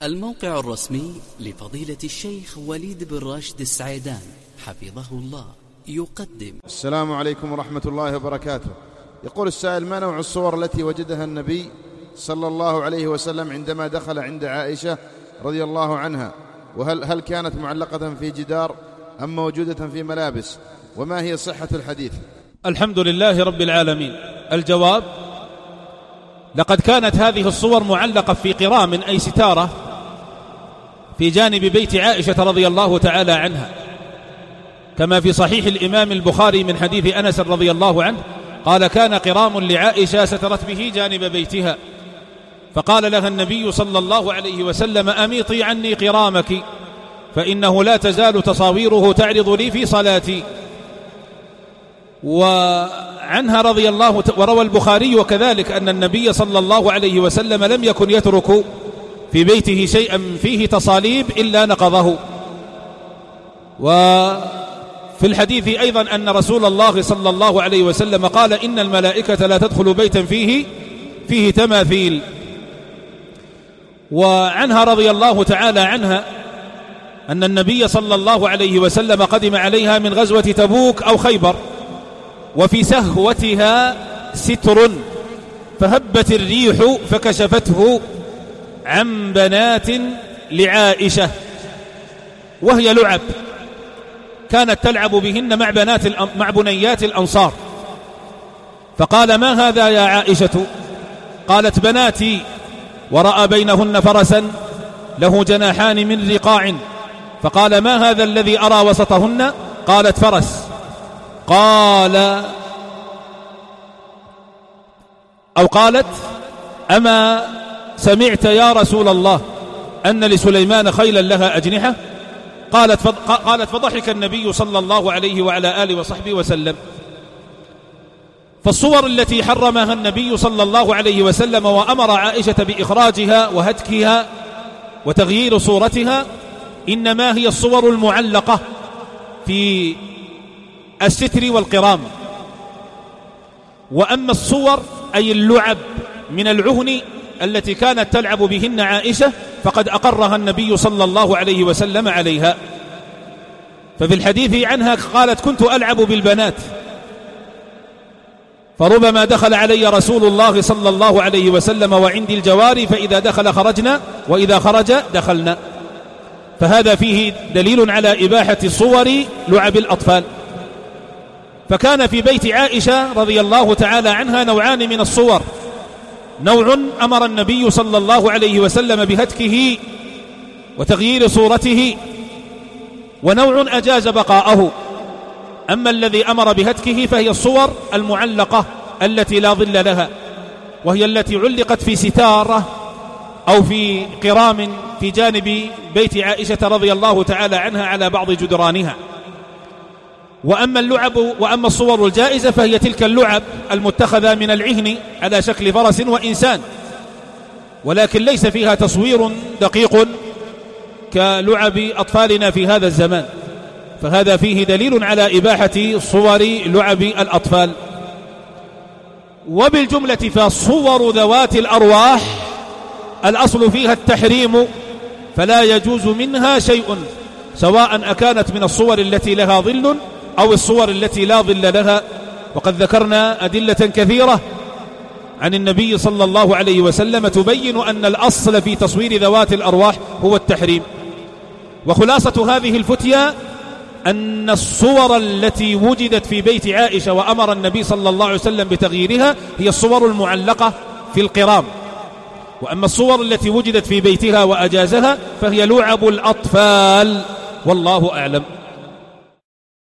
الموقع الرسمي لفضيلة الشيخ وليد بن راشد السعيدان حفظه الله يقدم. السلام عليكم ورحمة الله وبركاته. يقول السائل: ما نوع الصور التي وجدها النبي صلى الله عليه وسلم عندما دخل عند عائشة رضي الله عنها؟ وهل كانت معلقة في جدار أم موجودة في ملابس؟ وما هي صحة الحديث؟ الحمد لله رب العالمين. الجواب: لقد كانت هذه الصور معلقة في قرام أي ستارة في جانب بيت عائشة رضي الله تعالى عنها، كما في صحيح الإمام البخاري من حديث أنس رضي الله عنه قال: كان قرام لعائشة سترت به جانب بيتها، فقال لها النبي صلى الله عليه وسلم: أميطي عني قرامك فإنه لا تزال تصاويره تعرض لي في صلاتي. وعنها رضي الله وروى البخاري وكذلك أن النبي صلى الله عليه وسلم لم يكن يترك في بيته شيئا فيه تصاليب إلا نقضه. وفي الحديث أيضا أن رسول الله صلى الله عليه وسلم قال: إن الملائكة لا تدخل بيتا فيه تماثيل. وعنها رضي الله تعالى عنها أن النبي صلى الله عليه وسلم قدم عليها من غزوة تبوك أو خيبر، وفي سهوتها ستر فهبت الريح فكشفته عن بنات لعائشة، وهي لعب كانت تلعب بهن مع بنيات الأنصار، فقال: ما هذا يا عائشة؟ قالت: بناتي. ورأى بينهن فرسا له جناحان من رقاع، فقال: ما هذا الذي أرى وسطهن؟ قالت: فرس. قال أو قالت: أما سمعت يا رسول الله أن لسليمان خيلا لها أجنحة؟ قالت فضحك النبي صلى الله عليه وعلى آله وصحبه وسلم. فالصور التي حرمها النبي صلى الله عليه وسلم وأمر عائشة بإخراجها وهتكها وتغيير صورتها إنما هي الصور المعلقة في الستر والقرام. وأما الصور أي اللعب من العهن التي كانت تلعب بهن عائشة فقد أقرها النبي صلى الله عليه وسلم عليها. ففي الحديث عنها قالت: كنت ألعب بالبنات فربما دخل علي رسول الله صلى الله عليه وسلم وعندي الجواري، فإذا دخل خرجنا وإذا خرج دخلنا. فهذا فيه دليل على إباحة صور لعب الأطفال. فكان في بيت عائشة رضي الله تعالى عنها نوعان من الصور: نوع أمر النبي صلى الله عليه وسلم بهتكه وتغيير صورته، ونوع أجاز بقاءه. أما الذي أمر بهتكه فهي الصور المعلقة التي لا ظل لها، وهي التي علقت في ستارة أو في قرام في جانب بيت عائشة رضي الله تعالى عنها على بعض جدرانها. وأما الصور الجائزة فهي تلك اللعب المتخذة من العهن على شكل فرس وإنسان، ولكن ليس فيها تصوير دقيق كلعب أطفالنا في هذا الزمان. فهذا فيه دليل على إباحة صور لعب الأطفال. وبالجملة فالصور ذوات الأرواح الأصل فيها التحريم، فلا يجوز منها شيء، سواء أكانت من الصور التي لها ظل أو الصور التي لا ظل لها. وقد ذكرنا أدلة كثيرة عن النبي صلى الله عليه وسلم تبين أن الأصل في تصوير ذوات الأرواح هو التحريم. وخلاصة هذه الفتية أن الصور التي وجدت في بيت عائشة وأمر النبي صلى الله عليه وسلم بتغييرها هي الصور المعلقة في القرام. وأما الصور التي وجدت في بيتها وأجازها فهي لعب الأطفال، والله أعلم.